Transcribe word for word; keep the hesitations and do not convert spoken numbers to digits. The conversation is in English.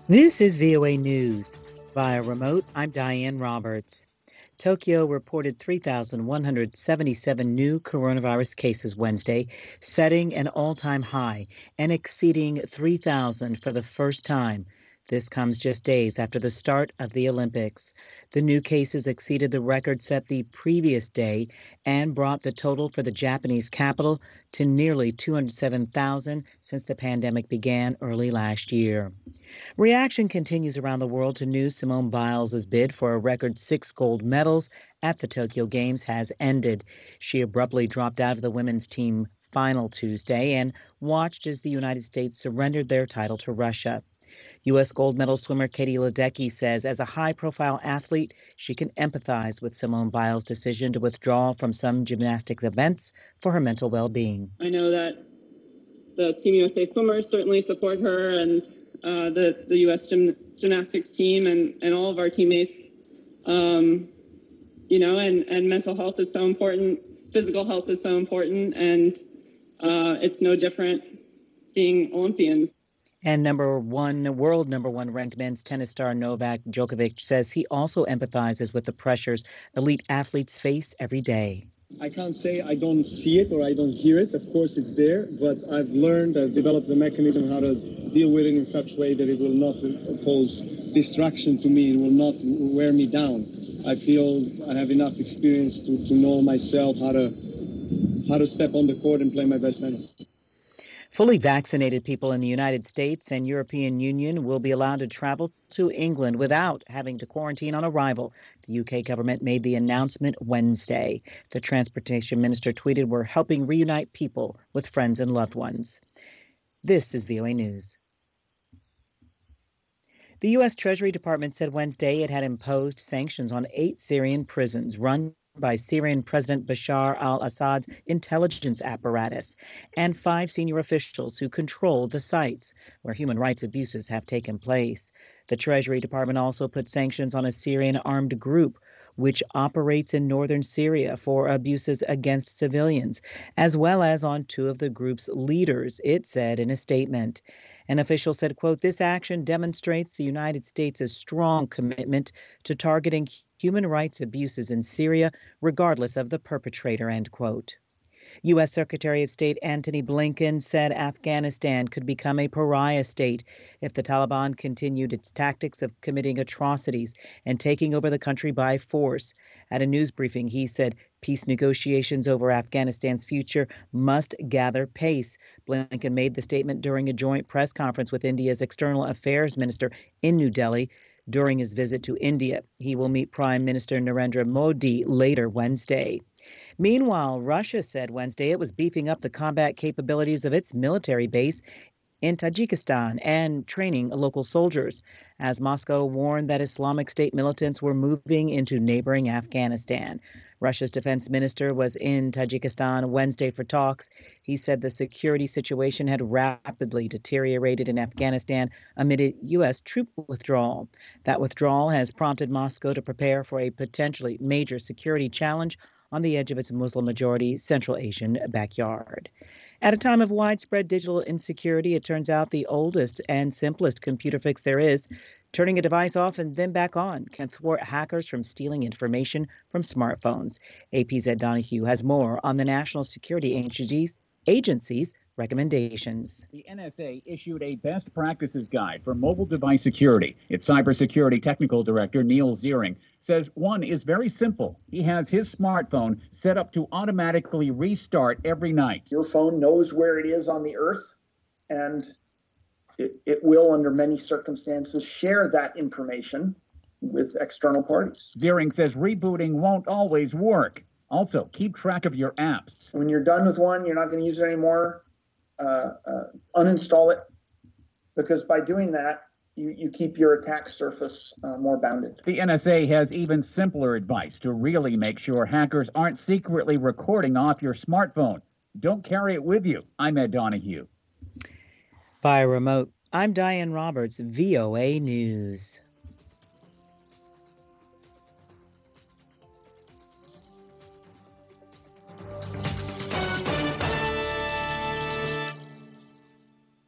This is V O A News. Via remote, I'm Diane Roberts. Tokyo reported three thousand one hundred seventy-seven new coronavirus cases Wednesday, setting an all-time high and exceeding three thousand for the first time. This comes just days after the start of the Olympics. The new cases exceeded the record set the previous day and brought the total for the Japanese capital to nearly two hundred seven thousand since the pandemic began early last year. Reaction continues around the world to news Simone Biles' bid for a record six gold medals at the Tokyo Games has ended. She abruptly dropped out of the women's team final Tuesday and watched as the United States surrendered their title to Russia. U S gold medal swimmer Katie Ledecky says as a high-profile athlete, she can empathize with Simone Biles' decision to withdraw from some gymnastics events for her mental well-being. I know that the Team U S A swimmers certainly support her, and uh, the, the U S gym, gymnastics team and, and all of our teammates. Um, you know, and, and mental health is so important. Physical health is so important, and uh, it's no different being Olympians. And number one, world number one ranked men's tennis star Novak Djokovic says he also empathizes with the pressures elite athletes face every day. I can't say I don't see it or I don't hear it. Of course, it's there, but I've learned, I've developed the mechanism how to deal with it in such a way that it will not pose distraction to me. It will not wear me down. I feel I have enough experience to, to know myself how to how to step on the court and play my best tennis. Fully vaccinated people in the United States and European Union will be allowed to travel to England without having to quarantine on arrival. The U K government made the announcement Wednesday. The transportation minister tweeted, "We're helping reunite people with friends and loved ones." This is V O A News. The U S Treasury Department said Wednesday it had imposed sanctions on eight Syrian prisons run by Syrian President Bashar al-Assad's intelligence apparatus and five senior officials who control the sites where human rights abuses have taken place. The Treasury Department also put sanctions on a Syrian armed group which operates in northern Syria for abuses against civilians, as well as on two of the group's leaders, it said in a statement. An official said, quote, "This action demonstrates the United States' strong commitment to targeting human rights abuses in Syria, regardless of the perpetrator," end quote. U S Secretary of State Antony Blinken said Afghanistan could become a pariah state if the Taliban continued its tactics of committing atrocities and taking over the country by force. At a news briefing, he said peace negotiations over Afghanistan's future must gather pace. Blinken made the statement during a joint press conference with India's External Affairs Minister in New Delhi. During his visit to India, he will meet Prime Minister Narendra Modi later Wednesday. Meanwhile, Russia said Wednesday it was beefing up the combat capabilities of its military base in Tajikistan and training local soldiers, as Moscow warned that Islamic State militants were moving into neighboring Afghanistan. Russia's defense minister was in Tajikistan Wednesday for talks. He said the security situation had rapidly deteriorated in Afghanistan amid a U S troop withdrawal. That withdrawal has prompted Moscow to prepare for a potentially major security challenge on the edge of its Muslim-majority Central Asian backyard. At a time of widespread digital insecurity, it turns out the oldest and simplest computer fix there is, turning a device off and then back on, can thwart hackers from stealing information from smartphones. A P's Ed Donahue has more on the National Security Agency's, agency's recommendations. The N S A issued a best practices guide for mobile device security. Its cybersecurity technical director, Neil Ziering, says one is very simple. He has his smartphone set up to automatically restart every night. Your phone knows where it is on the earth, and it, it will, under many circumstances, share that information with external parties. Ziering says rebooting won't always work. Also, keep track of your apps. When you're done with one, you're not going to use it anymore. Uh, uh, uninstall it, because by doing that, you, you keep your attack surface uh, more bounded. The N S A has even simpler advice to really make sure hackers aren't secretly recording off your smartphone. Don't carry it with you. I'm Ed Donahue. Via remote, I'm Diane Roberts, V O A News.